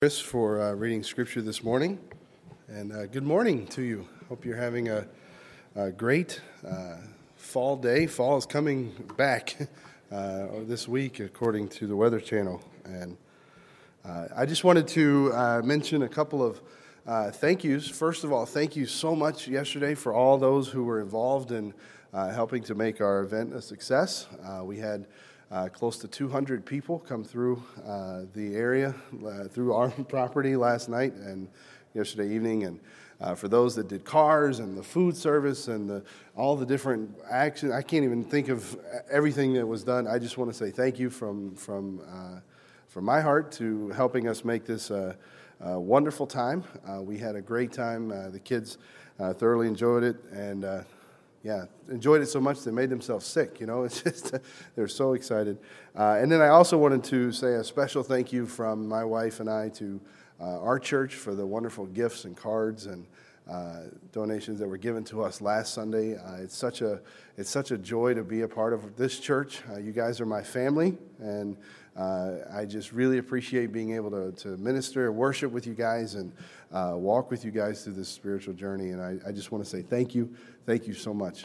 Chris for reading scripture this morning, and good morning to you. Hope you're having a great fall day. Fall is coming back this week, according to the Weather Channel, and I just wanted to mention a couple of thank yous. First of all, thank you so much yesterday for all those who were involved in helping to make our event a success. We had close to 200 people come through the area, through our property last night and yesterday evening. And for those that did cars and the food service and all the different actions, I can't even think of everything that was done. I just want to say thank you from my heart to helping us make this a wonderful time. We had a great time. The kids thoroughly enjoyed it, and enjoyed it so much they made themselves sick. It's just they're so excited. And then I also wanted to say a special thank you from my wife and I to our church for the wonderful gifts and cards and donations that were given to us last Sunday. It's such a joy to be a part of this church. You guys are my family, and I just really appreciate being able to minister and worship with you guys and walk with you guys through this spiritual journey. And I just want to say thank you so much.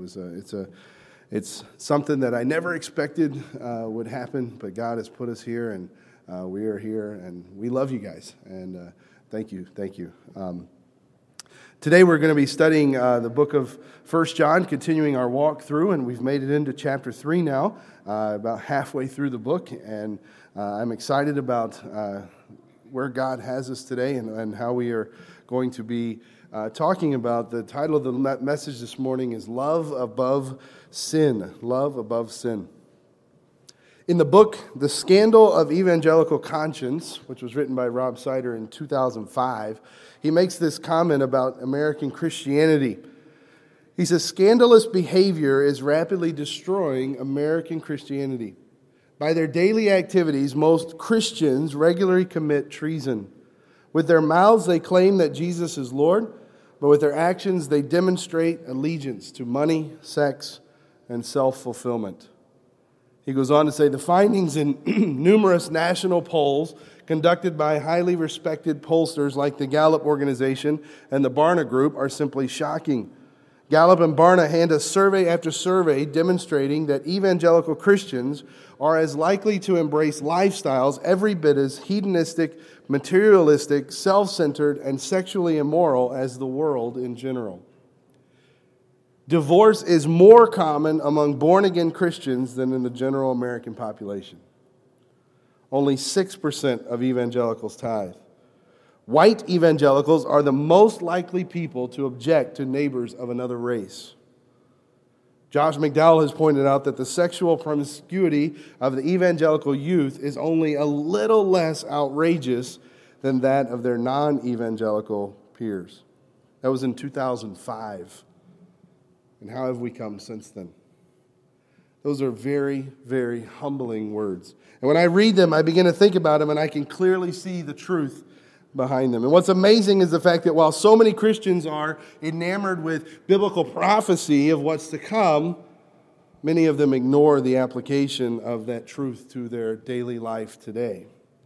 It's something that I never expected would happen, but God has put us here, and we are here, and we love you guys. And thank you. Today we're going to be studying the book of 1 John, continuing our walk through, and we've made it into chapter 3 now, about halfway through the book, and I'm excited about where God has us today and how we are going to be talking about. The title of the message this morning is Love Above Sin. Love Above Sin. In the book, The Scandal of Evangelical Conscience, which was written by Rob Sider in 2005, he makes this comment about American Christianity. He says, "Scandalous behavior is rapidly destroying American Christianity. By their daily activities, most Christians regularly commit treason. With their mouths, they claim that Jesus is Lord, but with their actions, they demonstrate allegiance to money, sex, and self-fulfillment." He goes on to say, the findings in numerous national polls conducted by highly respected pollsters like the Gallup organization and the Barna Group are simply shocking. Gallup and Barna hand us survey after survey demonstrating that evangelical Christians are as likely to embrace lifestyles every bit as hedonistic, materialistic, self-centered, and sexually immoral as the world in general. Divorce is more common among born-again Christians than in the general American population. Only 6% of evangelicals tithe. White evangelicals are the most likely people to object to neighbors of another race. Josh McDowell has pointed out that the sexual promiscuity of the evangelical youth is only a little less outrageous than that of their non-evangelical peers. That was in 2005. And how have we come since then? Those are very, very humbling words. And when I read them, I begin to think about them, and I can clearly see the truth behind them. And what's amazing is the fact that while so many Christians are enamored with biblical prophecy of what's to come, many of them ignore the application of that truth to their daily life today.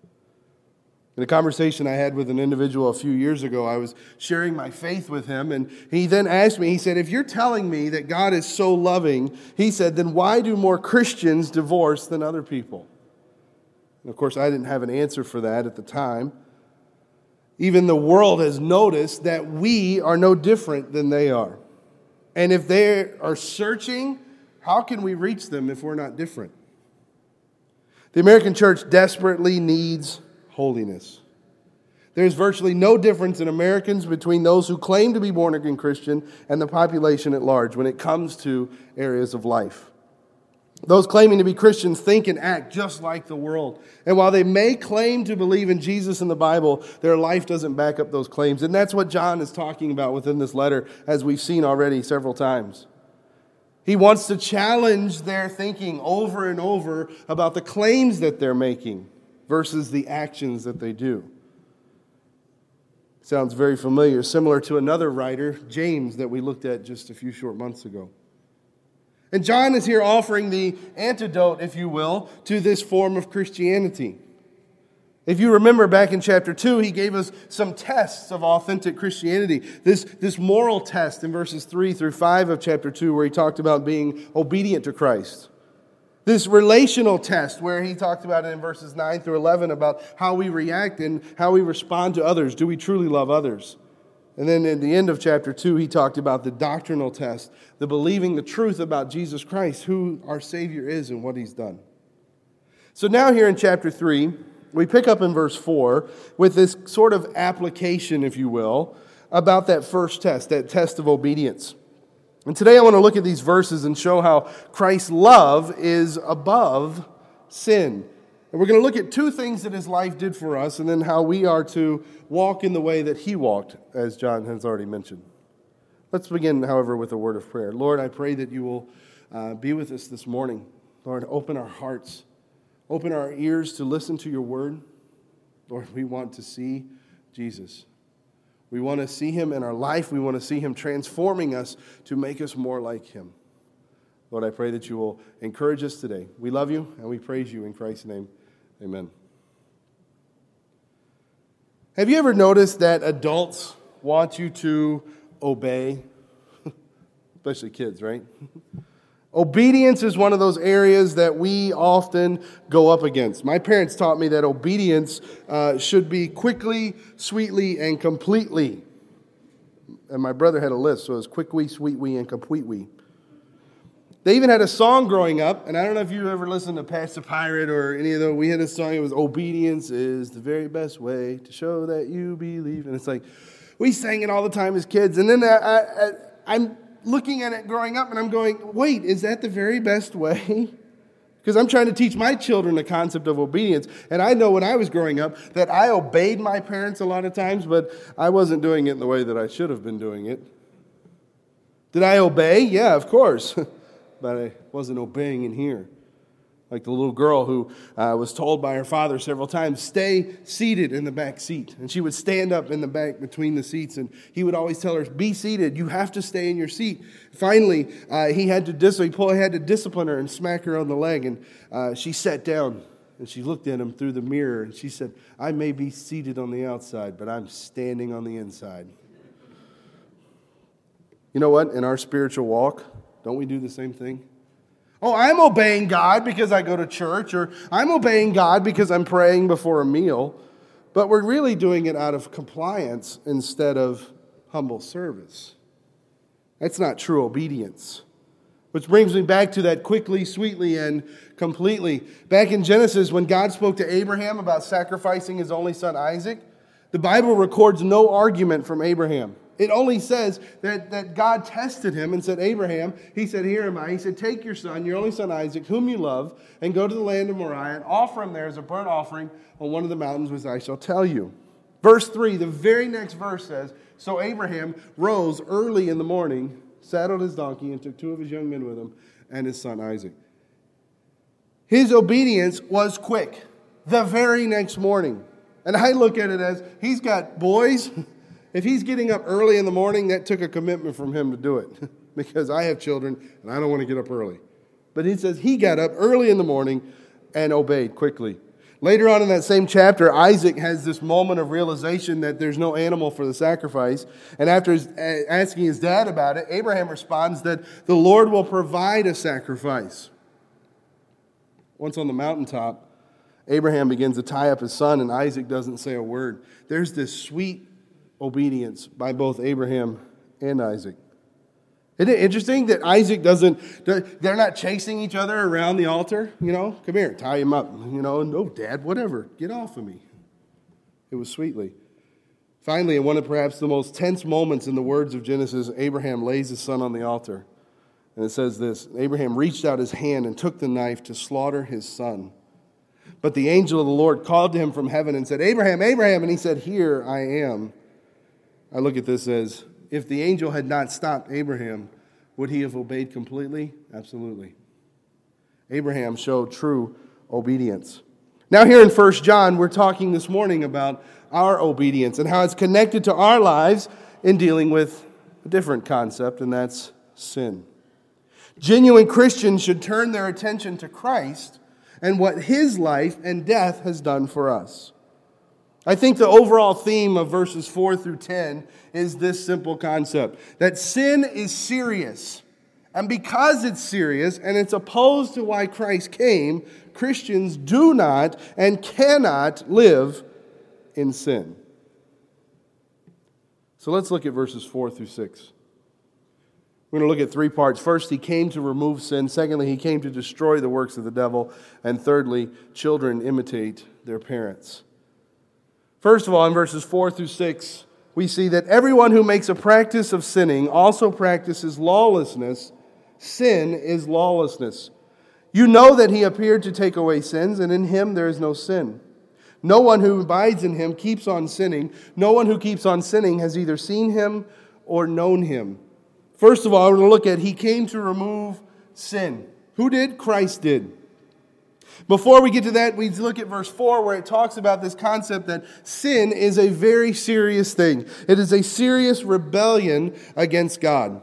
In a conversation I had with an individual a few years ago, I was sharing my faith with him, and he then asked me, he said, if you're telling me that God is so loving, he said, then why do more Christians divorce than other people? And of course, I didn't have an answer for that at the time. Even the world has noticed that we are no different than they are. And if they are searching, how can we reach them if we're not different? The American church desperately needs holiness. There's virtually no difference in Americans between those who claim to be born-again Christian and the population at large when it comes to areas of life. Those claiming to be Christians think and act just like the world. And while they may claim to believe in Jesus and the Bible, their life doesn't back up those claims. And that's what John is talking about within this letter, as we've seen already several times. He wants to challenge their thinking over and over about the claims that they're making versus the actions that they do. Sounds very familiar, similar to another writer, James, that we looked at just a few short months ago. And John is here offering the antidote, if you will, to this form of Christianity. If you remember back in chapter 2, he gave us some tests of authentic Christianity. This moral test in verses 3 through 5 of chapter 2 where he talked about being obedient to Christ. This relational test where he talked about it in verses 9 through 11 about how we react and how we respond to others. Do we truly love others? And then in the end of chapter 2, he talked about the doctrinal test, the believing the truth about Jesus Christ, who our Savior is and what he's done. So now here in chapter 3, we pick up in verse 4 with this sort of application, if you will, about that first test, that test of obedience. And today I want to look at these verses and show how Christ's love is above sin. And we're going to look at two things that his life did for us and then how we are to walk in the way that he walked, as John has already mentioned. Let's begin, however, with a word of prayer. Lord, I pray that you will be with us this morning. Lord, open our hearts. Open our ears to listen to your word. Lord, we want to see Jesus. We want to see him in our life. We want to see him transforming us to make us more like him. Lord, I pray that you will encourage us today. We love you and we praise you in Christ's name. Amen. Have you ever noticed that adults want you to obey? Especially kids, right? Obedience is one of those areas that we often go up against. My parents taught me that obedience should be quickly, sweetly, and completely. And my brother had a list, so it was quickly, sweetly, and completely. They even had a song growing up, and I don't know if you ever listened to Patch the Pirate or any of those. We had a song, it was obedience is the very best way to show that you believe. And it's like, we sang it all the time as kids. And then I'm looking at it growing up and I'm going, wait, is that the very best way? Because I'm trying to teach my children the concept of obedience. And I know when I was growing up that I obeyed my parents a lot of times, but I wasn't doing it in the way that I should have been doing it. Did I obey? Yeah, of course. But I wasn't obeying in here. Like the little girl who was told by her father several times, stay seated in the back seat. And she would stand up in the back between the seats, and he would always tell her, be seated. You have to stay in your seat. Finally, he had to discipline her and smack her on the leg, and she sat down, and she looked at him through the mirror, and she said, I may be seated on the outside, but I'm standing on the inside. You know what? In our spiritual walk, don't we do the same thing? Oh, I'm obeying God because I go to church, or I'm obeying God because I'm praying before a meal. But we're really doing it out of compliance instead of humble service. That's not true obedience. Which brings me back to that quickly, sweetly, and completely. Back in Genesis, when God spoke to Abraham about sacrificing his only son Isaac, the Bible records no argument from Abraham. It only says that God tested him and said, Abraham, he said, here am I. He said, take your son, your only son Isaac, whom you love, and go to the land of Moriah and offer him there as a burnt offering on one of the mountains which I shall tell you. Verse 3, the very next verse says, so Abraham rose early in the morning, saddled his donkey, and took two of his young men with him and his son Isaac. His obedience was quick, the very next morning. And I look at it as, he's got boys. If he's getting up early in the morning, that took a commitment from him to do it. Because I have children, and I don't want to get up early. But he says he got up early in the morning and obeyed quickly. Later on in that same chapter, Isaac has this moment of realization that there's no animal for the sacrifice. And after asking his dad about it, Abraham responds that the Lord will provide a sacrifice. Once on the mountaintop, Abraham begins to tie up his son, and Isaac doesn't say a word. There's this sweet obedience by both Abraham and Isaac. Isn't it interesting that Isaac they're not chasing each other around the altar? You know, come here, tie him up. You know, no, Dad, whatever, get off of me. It was sweetly. Finally, in one of perhaps the most tense moments in the words of Genesis, Abraham lays his son on the altar. And it says this, Abraham reached out his hand and took the knife to slaughter his son. But the angel of the Lord called to him from heaven and said, Abraham, Abraham, and he said, here I am. I look at this as, if the angel had not stopped Abraham, would he have obeyed completely? Absolutely. Abraham showed true obedience. Now here in 1 John, we're talking this morning about our obedience and how it's connected to our lives in dealing with a different concept, and that's sin. Genuine Christians should turn their attention to Christ and what his life and death has done for us. I think the overall theme of verses 4 through 10 is this simple concept, that sin is serious. And because it's serious and it's opposed to why Christ came, Christians do not and cannot live in sin. So let's look at verses 4 through 6. We're going to look at three parts. First, he came to remove sin. Secondly, he came to destroy the works of the devil. And thirdly, children imitate their parents. First of all, in verses 4 through 6, we see that everyone who makes a practice of sinning also practices lawlessness. Sin is lawlessness. You know that he appeared to take away sins, and in him there is no sin. No one who abides in him keeps on sinning. No one who keeps on sinning has either seen him or known him. First of all, we're going to look at he came to remove sin. Who did? Christ did. Before we get to that, we look at verse 4 where it talks about this concept that sin is a very serious thing. It is a serious rebellion against God.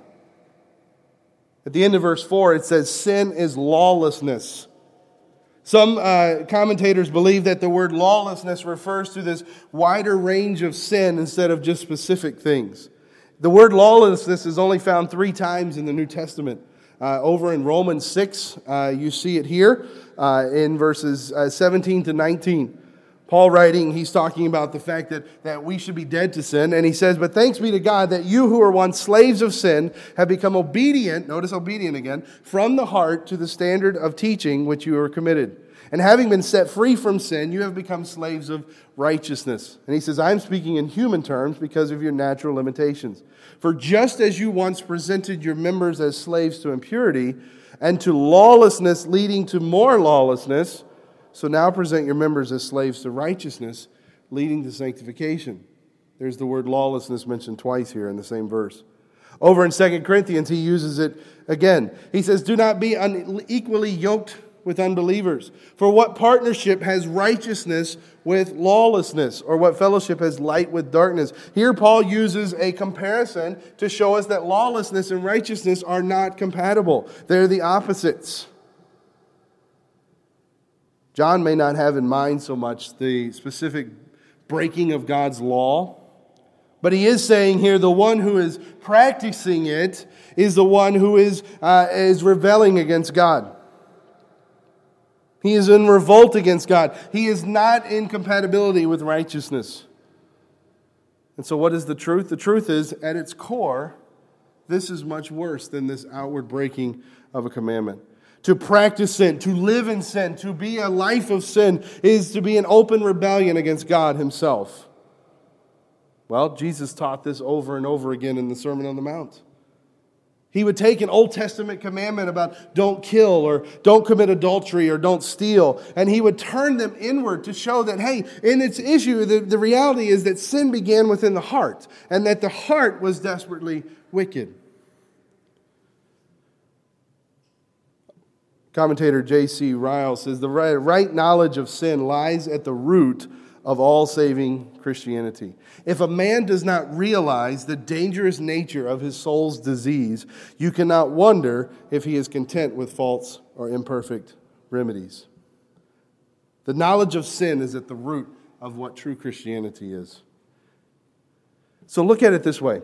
At the end of verse 4, it says sin is lawlessness. Some commentators believe that the word lawlessness refers to this wider range of sin instead of just specific things. The word lawlessness is only found 3 times in the New Testament. Over in Romans 6, you see it here in verses 17 to 19. Paul writing, he's talking about the fact that we should be dead to sin. And he says, but thanks be to God that you who were once slaves of sin have become obedient, notice obedient again, from the heart to the standard of teaching which you were committed. And having been set free from sin, you have become slaves of righteousness. And he says, I'm speaking in human terms because of your natural limitations. For just as you once presented your members as slaves to impurity and to lawlessness leading to more lawlessness, so now present your members as slaves to righteousness leading to sanctification. There's the word lawlessness mentioned twice here in the same verse. Over in 2 Corinthians, he uses it again. He says, do not be unequally yoked with unbelievers. For what partnership has righteousness with lawlessness? Or what fellowship has light with darkness? Here Paul uses a comparison to show us that lawlessness and righteousness are not compatible. They're the opposites. John may not have in mind so much the specific breaking of God's law, but he is saying here the one who is practicing it is the one who is rebelling against God. He is in revolt against God. He is not in compatibility with righteousness. And so what is the truth? The truth is, at its core, this is much worse than this outward breaking of a commandment. To practice sin, to live in sin, to be a life of sin is to be an open rebellion against God Himself. Well, Jesus taught this over and over again in the Sermon on the Mount. He would take an Old Testament commandment about don't kill or don't commit adultery or don't steal, and he would turn them inward to show that, hey, in its issue, the reality is that sin began within the heart and that the heart was desperately wicked. Commentator J.C. Ryle says, the right knowledge of sin lies at the root of all saving Christianity. If a man does not realize the dangerous nature of his soul's disease, you cannot wonder if he is content with false or imperfect remedies. The knowledge of sin is at the root of what true Christianity is. So look at it this way.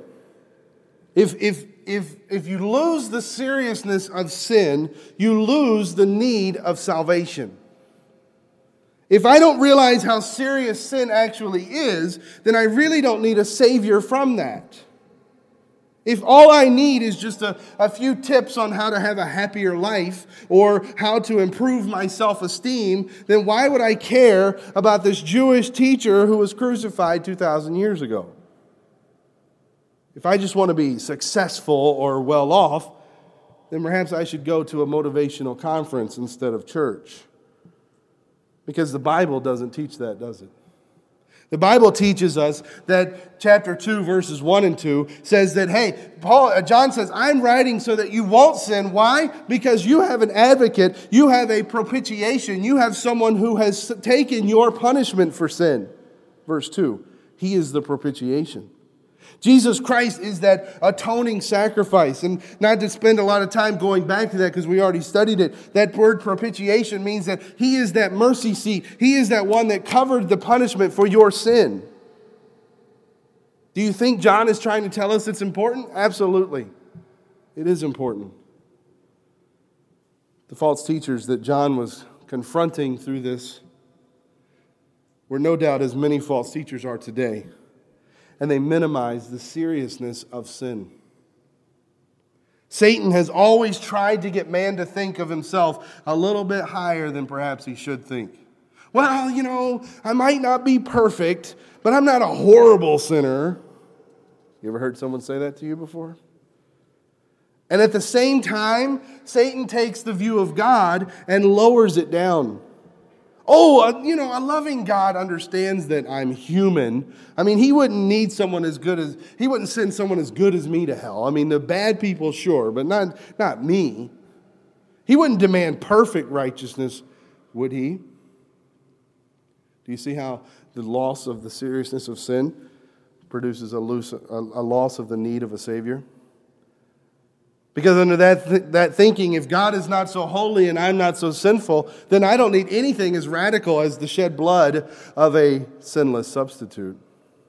If you lose the seriousness of sin, you lose the need of salvation. If I don't realize how serious sin actually is, then I really don't need a Savior from that. If all I need is just a few tips on how to have a happier life or how to improve my self-esteem, then why would I care about this Jewish teacher who was crucified 2,000 years ago? If I just want to be successful or well off, then perhaps I should go to a motivational conference instead of church. Because the Bible doesn't teach that, does it? The Bible teaches us that chapter 2, verses 1 and 2 says that, hey, John says, I'm writing so that you won't sin. Why? Because you have an advocate, you have a propitiation, you have someone who has taken your punishment for sin. Verse 2, He is the propitiation. Jesus Christ is that atoning sacrifice. And not to spend a lot of time going back to that because we already studied it. That word propitiation means that He is that mercy seat. He is that one that covered the punishment for your sin. Do you think John is trying to tell us it's important? Absolutely. It is important. The false teachers that John was confronting through this were no doubt as many false teachers are today. And they minimize the seriousness of sin. Satan has always tried to get man to think of himself a little bit higher than perhaps he should think. Well, I might not be perfect, but I'm not a horrible sinner. You ever heard someone say that to you before? And at the same time, Satan takes the view of God and lowers it down. A loving God understands that I'm human. I mean, He wouldn't He wouldn't send someone as good as me to hell. I mean, the bad people, sure, but not me. He wouldn't demand perfect righteousness, would He? Do you see how the loss of the seriousness of sin produces a loss of the need of a Savior? Because under that thinking, if God is not so holy and I'm not so sinful, then I don't need anything as radical as the shed blood of a sinless substitute.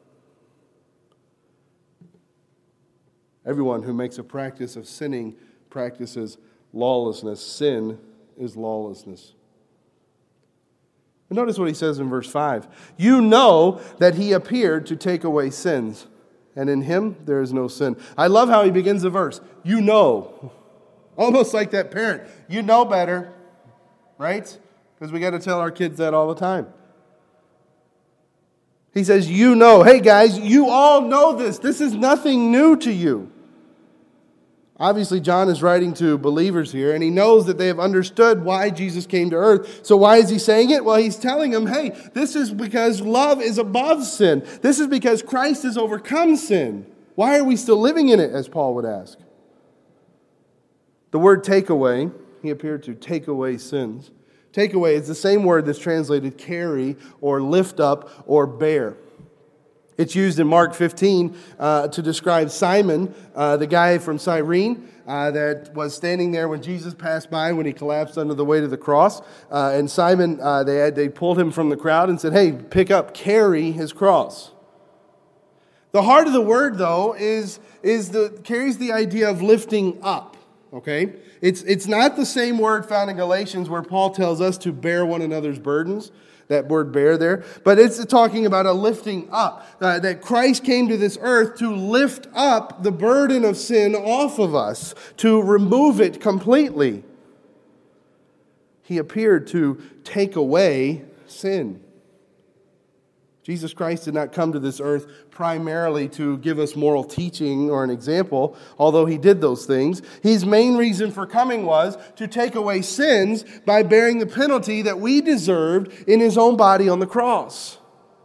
Everyone who makes a practice of sinning practices lawlessness. Sin is lawlessness. But notice what he says in verse 5. You know that He appeared to take away sins, and in Him there is no sin. I love how he begins the verse. You know. Almost like that parent. You know better. Right? Because we got to tell our kids that all the time. He says, you know. Hey guys, you all know this. This is nothing new to you. Obviously, John is writing to believers here, and he knows that they have understood why Jesus came to earth. So why is he saying it? Well, he's telling them, hey, this is because love is above sin. This is because Christ has overcome sin. Why are we still living in it, as Paul would ask? The word take away, He appeared to take away sins. Take away is the same word that's translated carry or lift up or bear. It's used in Mark 15 to describe Simon, the guy from Cyrene that was standing there when Jesus passed by when He collapsed under the weight of the cross. And Simon, they pulled him from the crowd and said, hey, carry his cross. The heart of the word, though, carries the idea of lifting up. Okay? It's not the same word found in Galatians where Paul tells us to bear one another's burdens. That word bear there. But it's talking about a lifting up. That Christ came to this earth to lift up the burden of sin off of us. To remove it completely. He appeared to take away sin. Jesus Christ did not come to this earth primarily to give us moral teaching or an example, although He did those things. His main reason for coming was to take away sins by bearing the penalty that we deserved in His own body on the cross.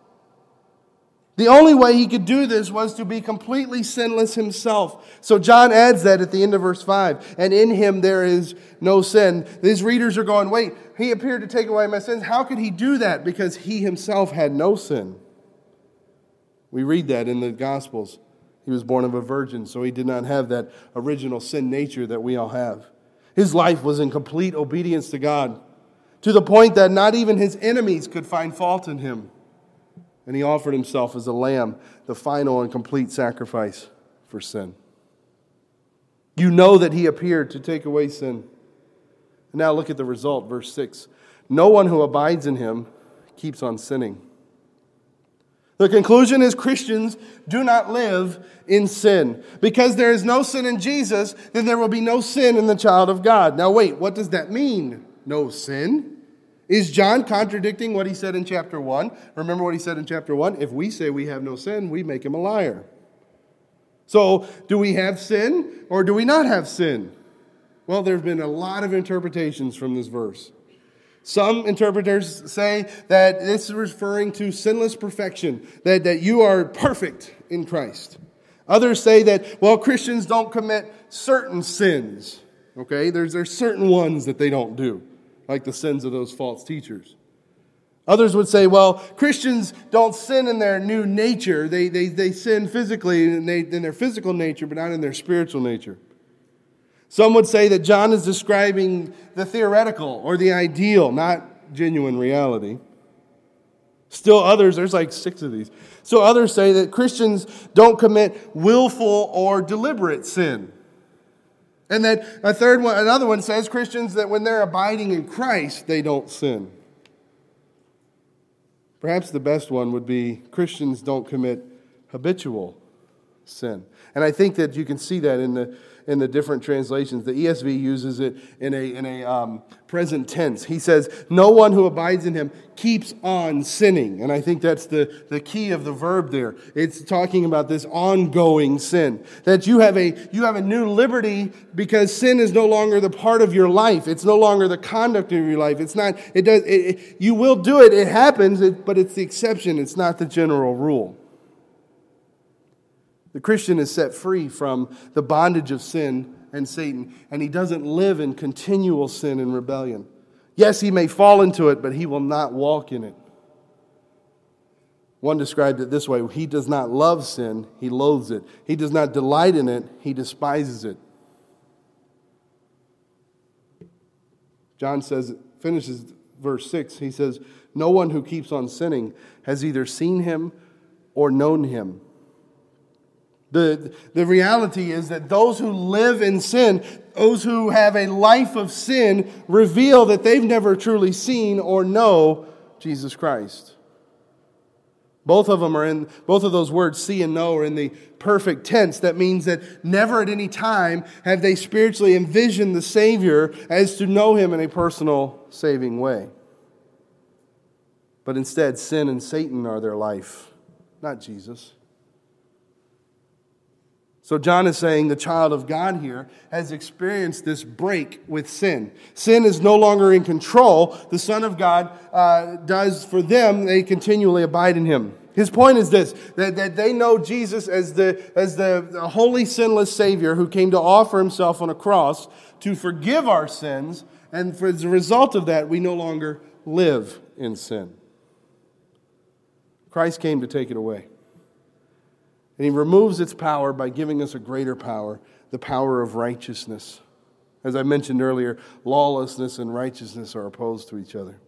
The only way He could do this was to be completely sinless Himself. So John adds that at the end of verse 5. And in Him there is no sin. These readers are going, wait, He appeared to take away my sins. How could He do that? Because He Himself had no sin. We read that in the Gospels. He was born of a virgin, so He did not have that original sin nature that we all have. His life was in complete obedience to God, to the point that not even His enemies could find fault in Him. And He offered Himself as a lamb, the final and complete sacrifice for sin. You know that He appeared to take away sin. And now look at the result, verse 6. No one who abides in Him keeps on sinning. The conclusion is Christians do not live in sin. Because there is no sin in Jesus, then there will be no sin in the child of God. Now wait, what does that mean? No sin? Is John contradicting what he said in chapter 1? Remember what he said in chapter 1? If we say we have no sin, we make him a liar. So, do we have sin or do we not have sin? Well, there have been a lot of interpretations from this verse. Some interpreters say that this is referring to sinless perfection, that you are perfect in Christ. Others say that, well, Christians don't commit certain sins. Okay, there's certain ones that they don't do, like the sins of those false teachers. Others would say, well, Christians don't sin in their new nature. They sin physically in their physical nature, but not in their spiritual nature. Some would say that John is describing the theoretical or the ideal, not genuine reality. Still others, there's like 6 of these. So others say that Christians don't commit willful or deliberate sin. And that another one says Christians that when they're abiding in Christ, they don't sin. Perhaps the best one would be Christians don't commit habitual sin. And I think that you can see that in the different translations. The ESV uses it in a present tense. He says, no one who abides in him keeps on sinning. And I think that's the key of the verb there. It's talking about this ongoing sin. That you have a new liberty because sin is no longer the part of your life. It's no longer the conduct of your life. You will do it. It happens, but it's the exception. It's not the general rule. The Christian is set free from the bondage of sin and Satan, and he doesn't live in continual sin and rebellion. Yes, he may fall into it, but he will not walk in it. One described it this way: he does not love sin, he loathes it. He does not delight in it, he despises it. John finishes verse 6, he says, no one who keeps on sinning has either seen him or known him. The reality is that those who live in sin, those who have a life of sin, reveal that they've never truly seen or know Jesus Christ. Both of those words, see and know, are in the perfect tense. That means that never at any time have they spiritually envisioned the Savior as to know Him in a personal, saving way. But instead, sin and Satan are their life, not Jesus. So John is saying the child of God here has experienced this break with sin. Sin is no longer in control. The Son of God does for them. They continually abide in Him. His point is this, that they know Jesus as the holy, sinless Savior who came to offer Himself on a cross to forgive our sins. And as a result of that, we no longer live in sin. Christ came to take it away. And He removes its power by giving us a greater power, the power of righteousness. As I mentioned earlier, lawlessness and righteousness are opposed to each other.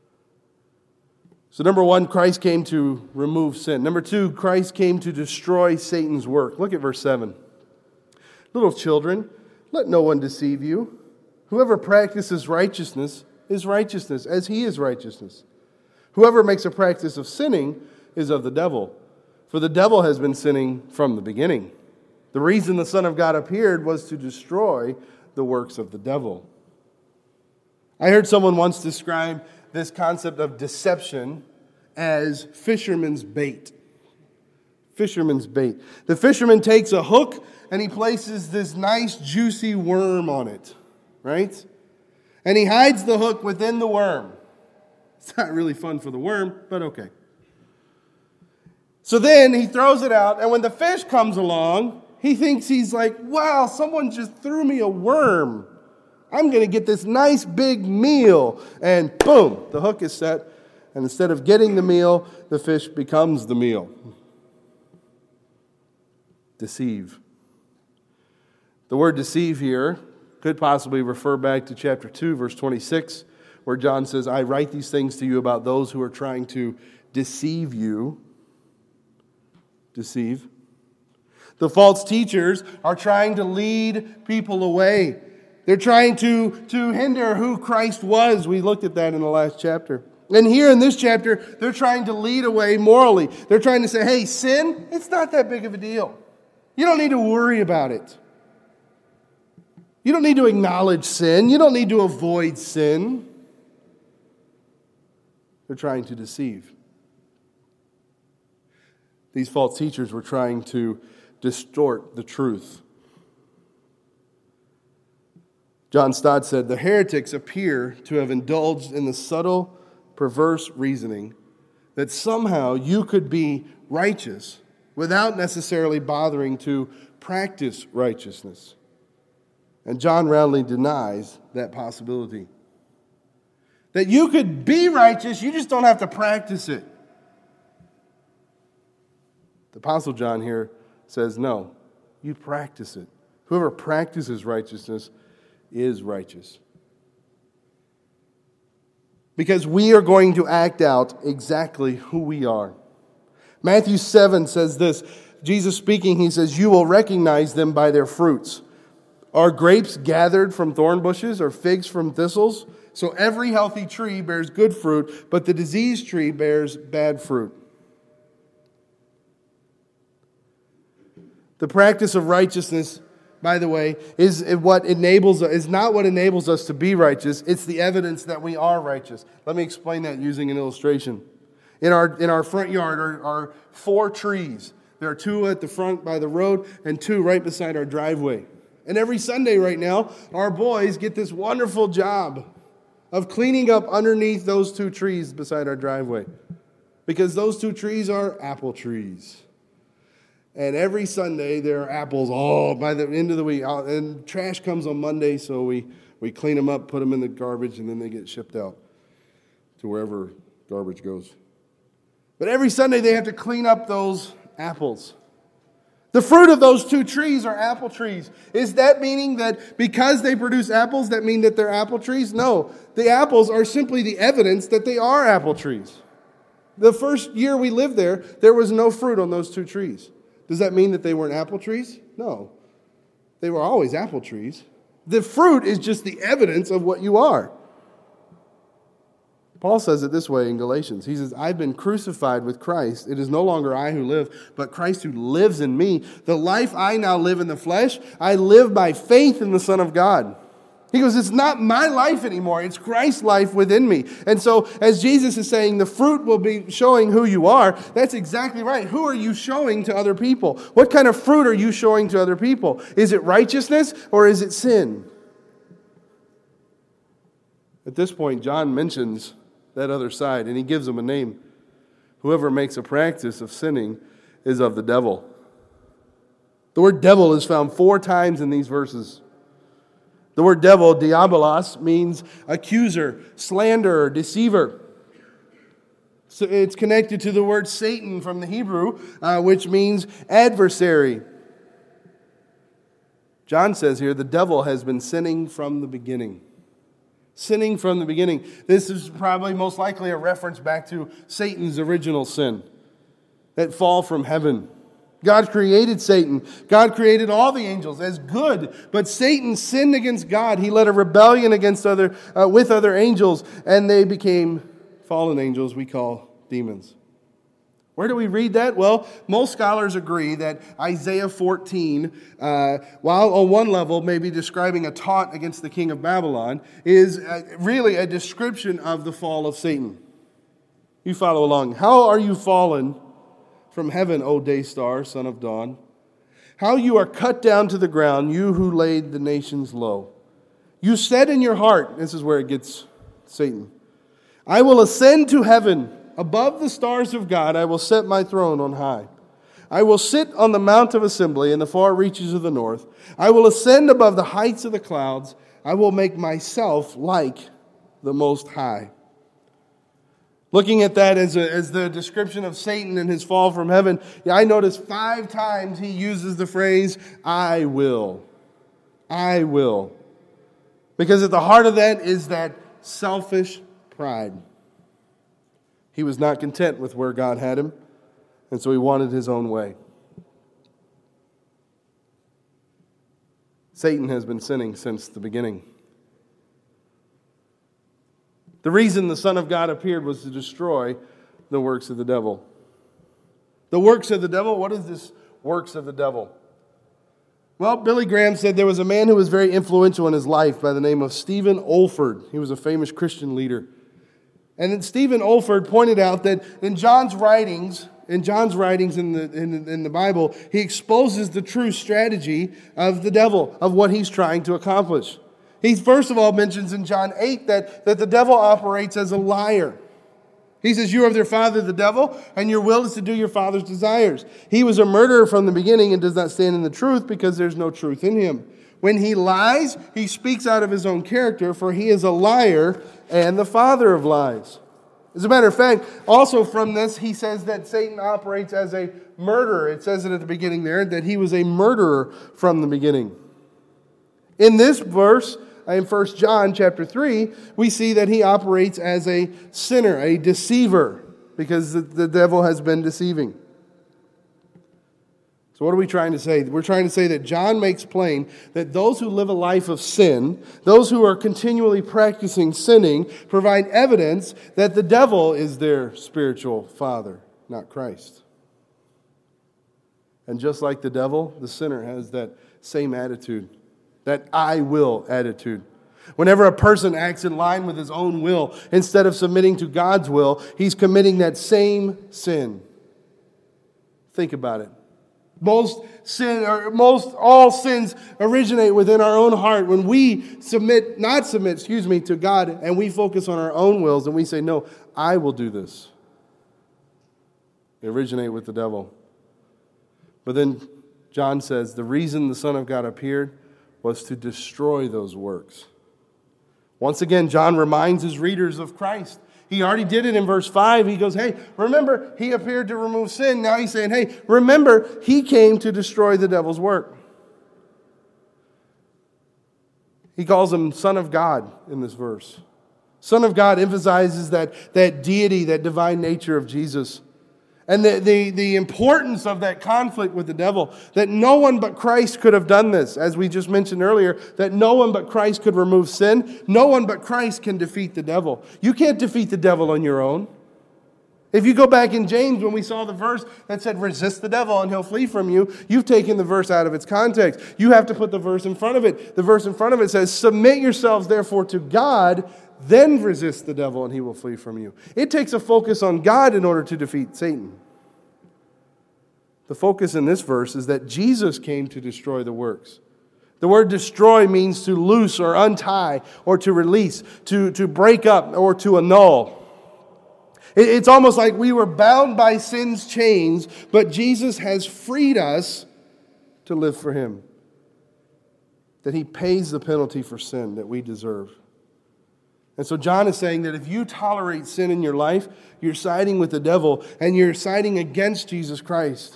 So 1, Christ came to remove sin. 2, Christ came to destroy Satan's work. Look at verse 7. Little children, let no one deceive you. Whoever practices righteousness is righteousness, as he is righteousness. Whoever makes a practice of sinning is of the devil. For the devil has been sinning from the beginning. The reason the Son of God appeared was to destroy the works of the devil. I heard someone once describe this concept of deception as fisherman's bait. Fisherman's bait. The fisherman takes a hook and he places this nice juicy worm on it, right? And he hides the hook within the worm. It's not really fun for the worm, but okay. So then he throws it out, and when the fish comes along, he thinks he's like, wow, someone just threw me a worm. I'm going to get this nice big meal. And boom, the hook is set, and instead of getting the meal, the fish becomes the meal. Deceive. The word deceive here could possibly refer back to chapter 2, verse 26, where John says, I write these things to you about those who are trying to deceive you. Deceive. The false teachers are trying to lead people away. They're trying to hinder who Christ was. We looked at that in the last chapter. And here in this chapter, they're trying to lead away morally. They're trying to say, hey, sin, it's not that big of a deal. You don't need to worry about it. You don't need to acknowledge sin. You don't need to avoid sin. They're trying to deceive. These false teachers were trying to distort the truth. John Stott said, the heretics appear to have indulged in the subtle, perverse reasoning that somehow you could be righteous without necessarily bothering to practice righteousness. And John roundly denies that possibility. That you could be righteous, you just don't have to practice it. The Apostle John here says, no, you practice it. Whoever practices righteousness is righteous. Because we are going to act out exactly who we are. Matthew 7 says this. Jesus speaking, he says, you will recognize them by their fruits. Are grapes gathered from thorn bushes or figs from thistles? So every healthy tree bears good fruit, but the diseased tree bears bad fruit. The practice of righteousness, by the way, is not what enables us to be righteous. It's the evidence that we are righteous. Let me explain that using an illustration. In our front yard are 4 trees. There are 2 at the front by the road and 2 right beside our driveway. And every Sunday right now, our boys get this wonderful job of cleaning up underneath those 2 trees beside our driveway. Because those 2 trees are apple trees. And every Sunday, there are apples all by the end of the week. And trash comes on Monday, so we clean them up, put them in the garbage, and then they get shipped out to wherever garbage goes. But every Sunday, they have to clean up those apples. The fruit of those 2 trees are apple trees. Is that meaning that because they produce apples, that mean that they're apple trees? No. The apples are simply the evidence that they are apple trees. The first year we lived there was no fruit on those 2 trees. Does that mean that they weren't apple trees? No. They were always apple trees. The fruit is just the evidence of what you are. Paul says it this way in Galatians. He says, I've been crucified with Christ. It is no longer I who live, but Christ who lives in me. The life I now live in the flesh, I live by faith in the Son of God. He goes, it's not my life anymore. It's Christ's life within me. And so, as Jesus is saying, the fruit will be showing who you are. That's exactly right. Who are you showing to other people? What kind of fruit are you showing to other people? Is it righteousness or is it sin? At this point, John mentions that other side, and he gives them a name. Whoever makes a practice of sinning is of the devil. The word devil is found 4 times in these verses. The word devil, diabolos, means accuser, slanderer, deceiver. So it's connected to the word Satan from the Hebrew, which means adversary. John says here, the devil has been sinning from the beginning. Sinning from the beginning. This is probably most likely a reference back to Satan's original sin, that fall from heaven. God created Satan. God created all the angels as good, but Satan sinned against God. He led a rebellion against with other angels, and they became fallen angels we call demons. Where do we read that? Well, most scholars agree that Isaiah 14, while on one level maybe describing a taunt against the king of Babylon, is really a description of the fall of Satan. You follow along. How are you fallen from heaven, O day star, son of dawn? How you are cut down to the ground, you who laid the nations low. You said in your heart, this is where it gets Satan, I will ascend to heaven. Above the stars of God, I will set my throne on high. I will sit on the mount of assembly in the far reaches of the north. I will ascend above the heights of the clouds. I will make myself like the Most High. Looking at that as the description of Satan and his fall from heaven, I notice 5 times he uses the phrase, I will. I will. Because at the heart of that is that selfish pride. He was not content with where God had him, and so he wanted his own way. Satan has been sinning since the beginning. The reason the Son of God appeared was to destroy the works of the devil. The works of the devil? What is this works of the devil? Well, Billy Graham said there was a man who was very influential in his life by the name of Stephen Olford. He was a famous Christian leader. And then Stephen Olford pointed out that in John's writings in the Bible, he exposes the true strategy of the devil, of what he's trying to accomplish. He first of all mentions in John 8 that the devil operates as a liar. He says, you are their father, the devil, and your will is to do your father's desires. He was a murderer from the beginning and does not stand in the truth because there's no truth in him. When he lies, he speaks out of his own character, for he is a liar and the father of lies. As a matter of fact, also from this, he says that Satan operates as a murderer. It says it at the beginning there, that he was a murderer from the beginning. In this verse, in 1 John chapter 3, we see that he operates as a sinner, a deceiver, because the devil has been deceiving. So what are we trying to say? We're trying to say that John makes plain that those who live a life of sin, those who are continually practicing sinning, provide evidence that the devil is their spiritual father, not Christ. And just like the devil, the sinner has that same attitude, that I will attitude. Whenever a person acts in line with his own will instead of submitting to God's will, he's committing that same sin. Think about it. All sins originate within our own heart when we not submit to God, and we focus on our own wills and we say, no, I will do this. They originate with the devil. But then John says the reason the Son of God appeared was to destroy those works. Once again, John reminds his readers of Christ. He already did it in verse 5. He goes, hey, remember, he appeared to remove sin. Now he's saying, hey, remember, he came to destroy the devil's work. He calls him Son of God in this verse. Son of God emphasizes that deity, that divine nature of Jesus. And the importance of that conflict with the devil, that no one but Christ could have done this, as we just mentioned earlier, that no one but Christ could remove sin. No one but Christ can defeat the devil. You can't defeat the devil on your own. If you go back in James, when we saw the verse that said, resist the devil and he'll flee from you, you've taken the verse out of its context. You have to put the verse in front of it. The verse in front of it says, submit yourselves therefore to God, then resist the devil and he will flee from you. It takes a focus on God in order to defeat Satan. The focus in this verse is that Jesus came to destroy the works. The word destroy means to loose or untie or to release, to break up or to annul. It's almost like we were bound by sin's chains, but Jesus has freed us to live for Him. That He pays the penalty for sin that we deserve. And so John is saying that if you tolerate sin in your life, you're siding with the devil and you're siding against Jesus Christ.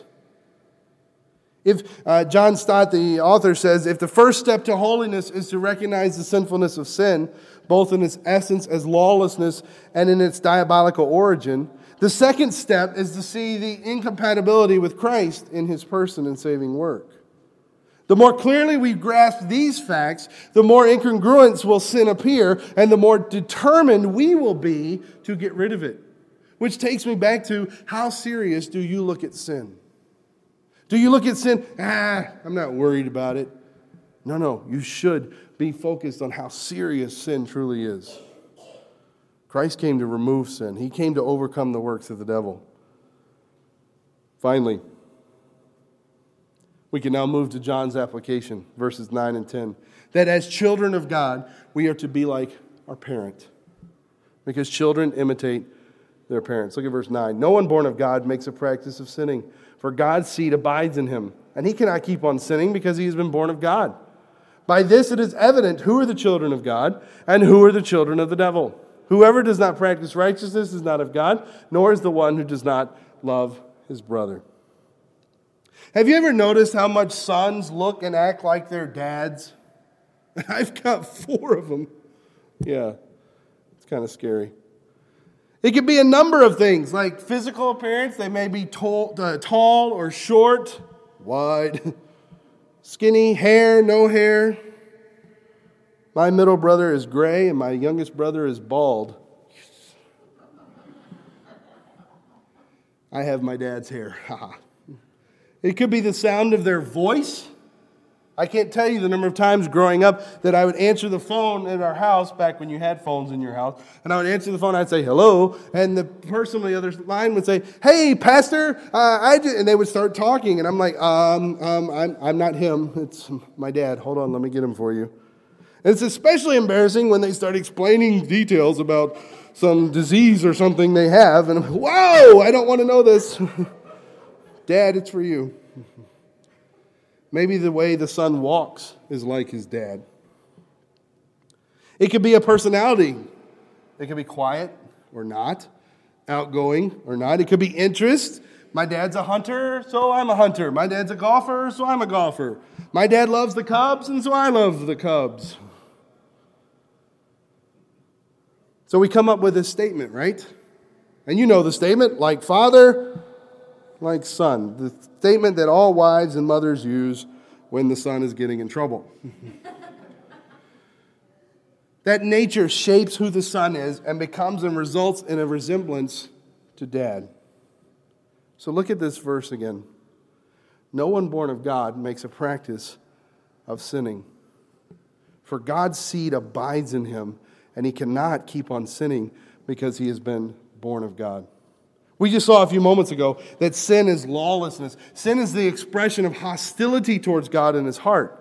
If John Stott, the author, says, if the first step to holiness is to recognize the sinfulness of sin, both in its essence as lawlessness and in its diabolical origin, the second step is to see the incompatibility with Christ in His person and saving work. The more clearly we grasp these facts, the more incongruence will sin appear, and the more determined we will be to get rid of it. Which takes me back to, how serious do you look at sin? Do you look at sin, I'm not worried about it? No, you should be focused on how serious sin truly is. Christ came to remove sin. He came to overcome the works of the devil. Finally, we can now move to John's application, verses 9 and 10. That as children of God, we are to be like our parent. Because children imitate their parents. Look at verse 9. No one born of God makes a practice of sinning, for God's seed abides in him, and he cannot keep on sinning because he has been born of God. By this it is evident who are the children of God and who are the children of the devil. Whoever does not practice righteousness is not of God, nor is the one who does not love his brother. Have you ever noticed how much sons look and act like their dads? I've got 4 of them. Yeah, it's kind of scary. It could be a number of things, like physical appearance. They may be tall or short, wide, skinny, hair, no hair. My middle brother is gray and my youngest brother is bald. I have my dad's hair. It could be the sound of their voice. I can't tell you the number of times growing up that I would answer the phone in our house, back when you had phones in your house, and I would answer the phone, I'd say, hello, and the person on the other line would say, hey, Pastor, and they would start talking, and I'm like, I'm not him, it's my dad, hold on, let me get him for you. And it's especially embarrassing when they start explaining details about some disease or something they have, and I'm like, whoa, I don't want to know this. Dad, it's for you. Maybe the way the son walks is like his dad. It could be a personality. It could be quiet or not, outgoing or not. It could be interest. My dad's a hunter, so I'm a hunter. My dad's a golfer, so I'm a golfer. My dad loves the Cubs, and so I love the Cubs. So we come up with this statement, right? And you know the statement, like father, like son. The statement that all wives and mothers use when the son is getting in trouble. That nature shapes who the son is and becomes and results in a resemblance to dad. So look at this verse again. No one born of God makes a practice of sinning. For God's seed abides in him, and he cannot keep on sinning because he has been born of God. We just saw a few moments ago that sin is lawlessness. Sin is the expression of hostility towards God in his heart.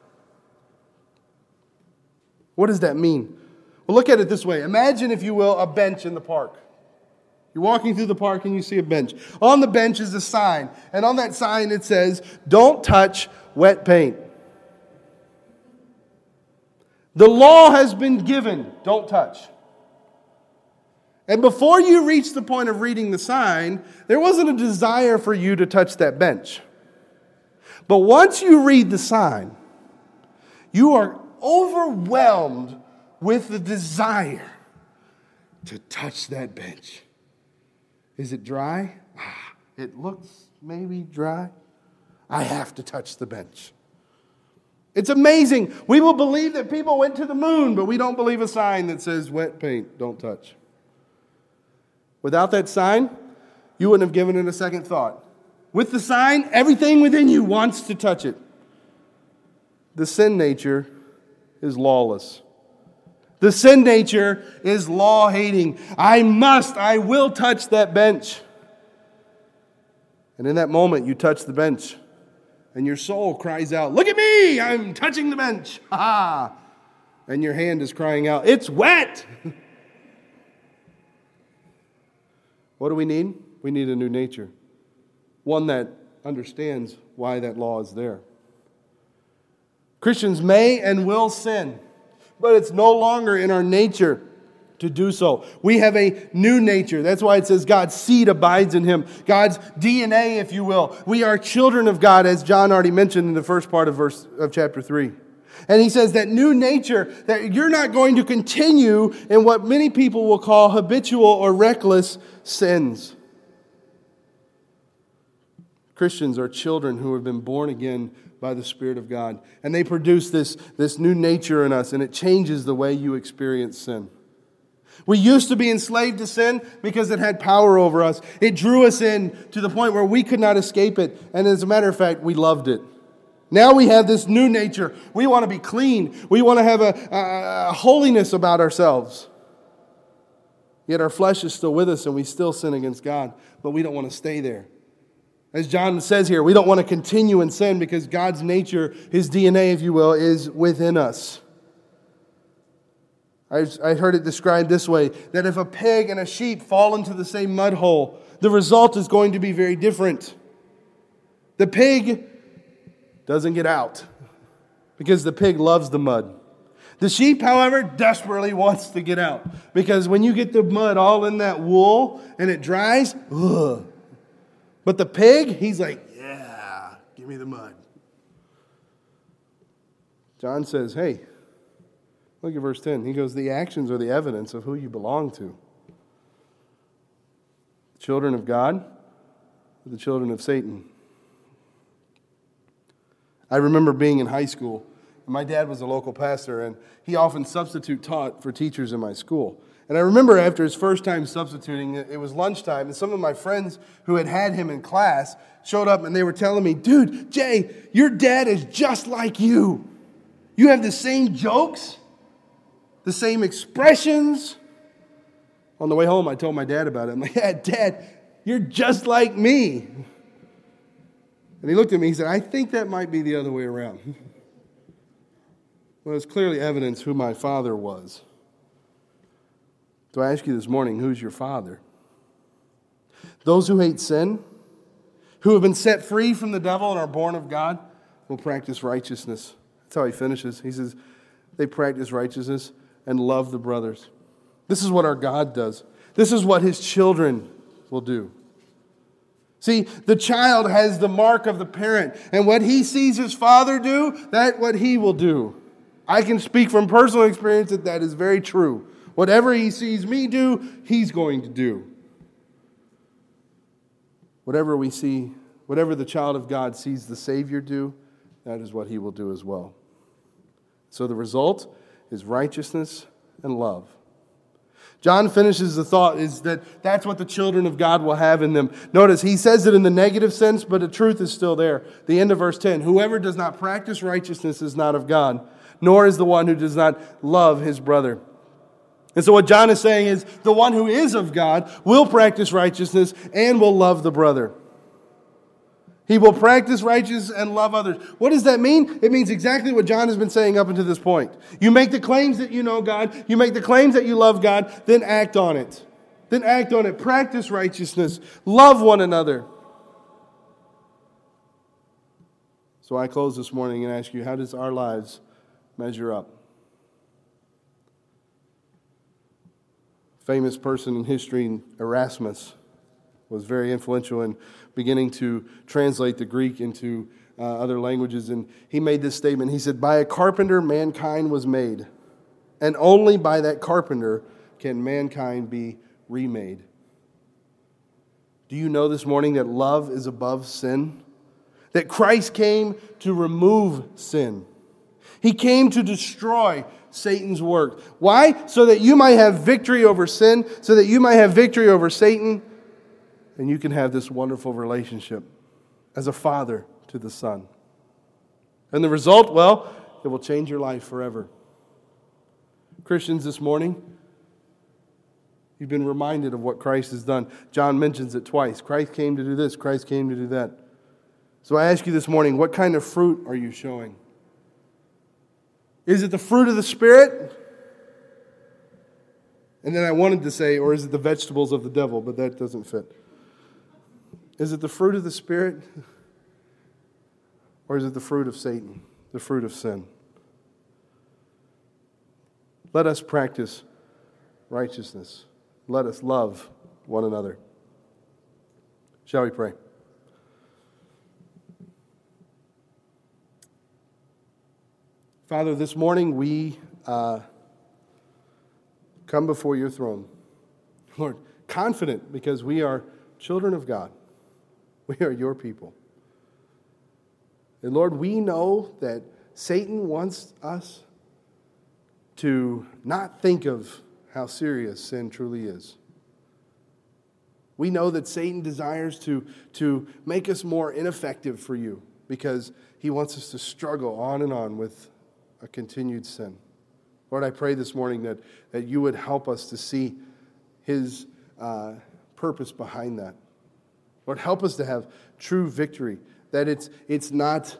What does that mean? Well, look at it this way. Imagine, if you will, a bench in the park. You're walking through the park and you see a bench. On the bench is a sign. And on that sign it says, "Don't touch wet paint." The law has been given. Don't touch. And before you reach the point of reading the sign, there wasn't a desire for you to touch that bench. But once you read the sign, you are overwhelmed with the desire to touch that bench. Is it dry? It looks maybe dry. I have to touch the bench. It's amazing. We will believe that people went to the moon, but we don't believe a sign that says wet paint, don't touch. Without that sign, you wouldn't have given it a second thought. With the sign, everything within you wants to touch it. The sin nature is lawless. The sin nature is law-hating. I will touch that bench. And in that moment, you touch the bench. And your soul cries out, "Look at me, I'm touching the bench." Ha ha. And your hand is crying out, "It's wet." What do we need? We need a new nature. One that understands why that law is there. Christians may and will sin, but it's no longer in our nature to do so. We have a new nature. That's why it says God's seed abides in him. God's DNA, if you will. We are children of God, as John already mentioned in the first part of chapter 3. And he says that new nature, that you're not going to continue in what many people will call habitual or reckless sins. Christians are children who have been born again by the Spirit of God. And they produce this new nature in us, and it changes the way you experience sin. We used to be enslaved to sin because it had power over us. It drew us in to the point where we could not escape it. And as a matter of fact, we loved it. Now we have this new nature. We want to be clean. We want to have a holiness about ourselves. Yet our flesh is still with us and we still sin against God. But we don't want to stay there. As John says here, we don't want to continue in sin because God's nature, his DNA, if you will, is within us. I heard it described this way, that if a pig and a sheep fall into the same mud hole, the result is going to be very different. The pig doesn't get out because the pig loves the mud. The sheep, however, desperately wants to get out because when you get the mud all in that wool and it dries, ugh. But the pig, he's like, yeah, give me the mud. John says, hey, look at verse 10. He goes, the actions are the evidence of who you belong to. The children of God or the children of Satan? I remember being in high school. My dad was a local pastor, and he often substitute taught for teachers in my school. And I remember after his first time substituting, it was lunchtime, and some of my friends who had him in class showed up, and they were telling me, dude, Jay, your dad is just like you. You have the same jokes, the same expressions. On the way home, I told my dad about it. I'm like, yeah, Dad, you're just like me. And he looked at me, he said, I think that might be the other way around. Well, it's clearly evidence who my father was. So I ask you this morning, who's your father? Those who hate sin, who have been set free from the devil and are born of God, will practice righteousness. That's how he finishes. He says, they practice righteousness and love the brothers. This is what our God does. This is what his children will do. See, the child has the mark of the parent, and what he sees his father do, that's what he will do. I can speak from personal experience that that is very true. Whatever he sees me do, he's going to do. Whatever the child of God sees the Savior do, that is what he will do as well. So the result is righteousness and love. John finishes the thought is that that's what the children of God will have in them. Notice, he says it in the negative sense, but the truth is still there. The end of verse 10, whoever does not practice righteousness is not of God, nor is the one who does not love his brother. And so what John is saying is the one who is of God will practice righteousness and will love the brother. He will practice righteousness and love others. What does that mean? It means exactly what John has been saying up until this point. You make the claims that you know God. You make the claims that you love God. Then act on it. Then act on it. Practice righteousness. Love one another. So I close this morning and ask you, how does our lives measure up? Famous person in history, Erasmus, was very influential in beginning to translate the Greek into other languages. And he made this statement. He said, by a carpenter mankind was made, and only by that carpenter can mankind be remade. Do you know this morning that love is above sin? That Christ came to remove sin. He came to destroy Satan's work. Why? So that you might have victory over sin, so that you might have victory over Satan, and you can have this wonderful relationship as a father to the son. And the result, well, it will change your life forever. Christians, this morning, you've been reminded of what Christ has done. John mentions it twice. Christ came to do this. Christ came to do that. So I ask you this morning, what kind of fruit are you showing? Is it the fruit of the Spirit? And then I wanted to say, or is it the vegetables of the devil? But that doesn't fit. Is it the fruit of the Spirit? Or is it the fruit of Satan, the fruit of sin? Let us practice righteousness. Let us love one another. Shall we pray? Father, this morning we come before your throne. Lord, confident because we are children of God. We are your people. And Lord, we know that Satan wants us to not think of how serious sin truly is. We know that Satan desires to make us more ineffective for you because he wants us to struggle on and on with a continued sin. Lord, I pray this morning that you would help us to see his purpose behind that. Lord, help us to have true victory, that it's not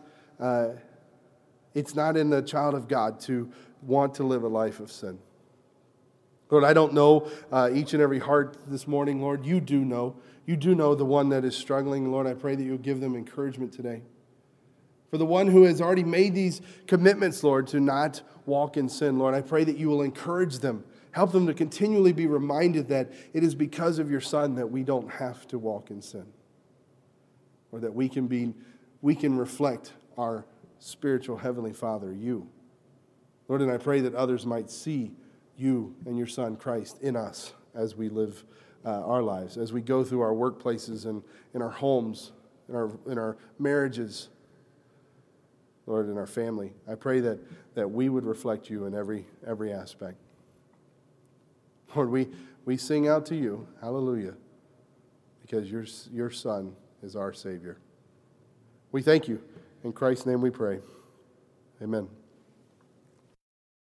in the child of God to want to live a life of sin. Lord, I don't know each and every heart this morning, Lord. You do know. You do know the one that is struggling. Lord, I pray that you'll give them encouragement today. For the one who has already made these commitments, Lord, to not walk in sin, Lord, I pray that you will encourage them. Help them to continually be reminded that it is because of your Son that we don't have to walk in sin. Or that we can reflect our spiritual Heavenly Father, you. Lord, and I pray that others might see you and your Son, Christ, in us as we live our lives, as we go through our workplaces and in our homes, in our marriages, Lord, in our family. I pray that we would reflect you in every aspect. Lord, we sing out to you, hallelujah, because your Son is our Savior. We thank you. In Christ's name we pray. Amen.